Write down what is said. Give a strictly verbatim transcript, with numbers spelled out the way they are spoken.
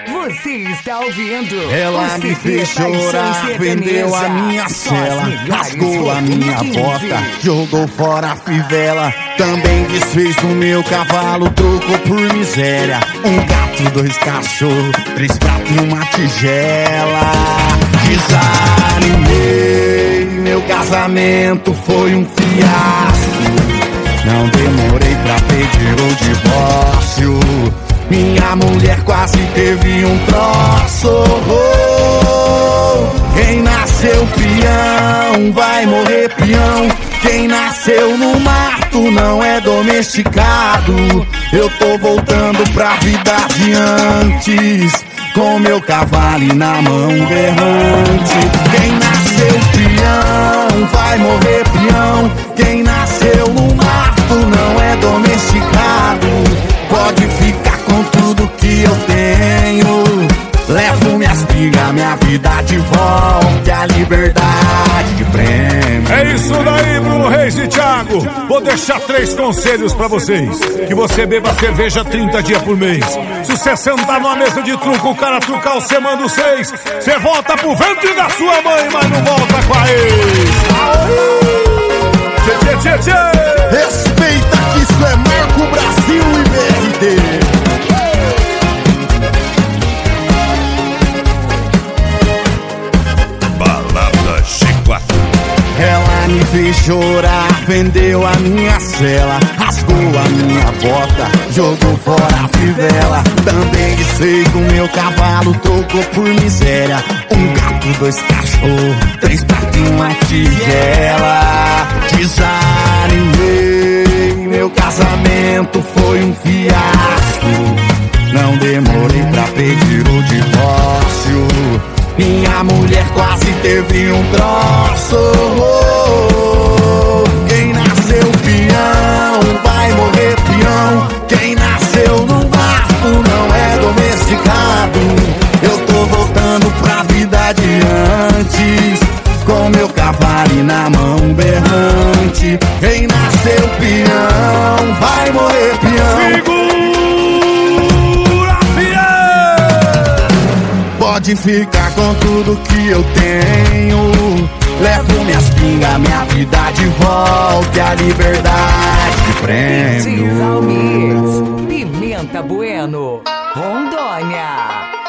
Você está ouvindo? Ela me fez chorar, vendeu a minha cela, rasgou a minha bota, jogou fora a fivela. Também desfez o meu cavalo, trocou por miséria. Um gato, dois cachorros, três pratos e uma tigela. Desanimei, meu casamento foi um fiasco. Não demorei pra pedir o divórcio. Minha mulher quase teve um troço. Quem nasceu peão vai morrer peão. Quem nasceu no mato não é domesticado. Eu tô voltando pra vida de antes, com meu cavalo na mão berrante. Quem nasceu peão vai morrer peão. Quem nasceu no mato não é domesticado. Pode ficar com tudo que eu tenho. Levo minhas pigas, minha vida de volta, a liberdade de prêmio. É isso daí, Bruno Reis e Thiago. Vou deixar três conselhos pra vocês. Que você beba cerveja trinta dias por mês. Se você sentar numa mesa de truco, o cara trucar, você manda os seis. Você volta pro ventre da sua mãe, mas não volta com a ex. Tchê, tchê, tchê, tchê. Respeita que isso é Marco Brasil e B R T. Ela me fez chorar, vendeu a minha cela, rasgou a minha bota, jogou fora a fivela. Também desfez o meu cavalo, trocou por miséria. Um gato, dois cachorros, três pratos e uma tigela. Desanimei, meu casamento foi um fiasco. Não demorei pra pedir o divórcio. Minha mulher quase teve um troço. Quem nasceu peão vai morrer peão. Quem nasceu no mato não é domesticado. Eu tô voltando pra vida de antes, com meu cavalo na mão berrante. Quem nasceu peão vai morrer peão. Pode ficar com tudo que eu tenho. Levo minhas pingas, minha vida de volta, e a liberdade de prêmio. Pimenta Bueno, Rondônia.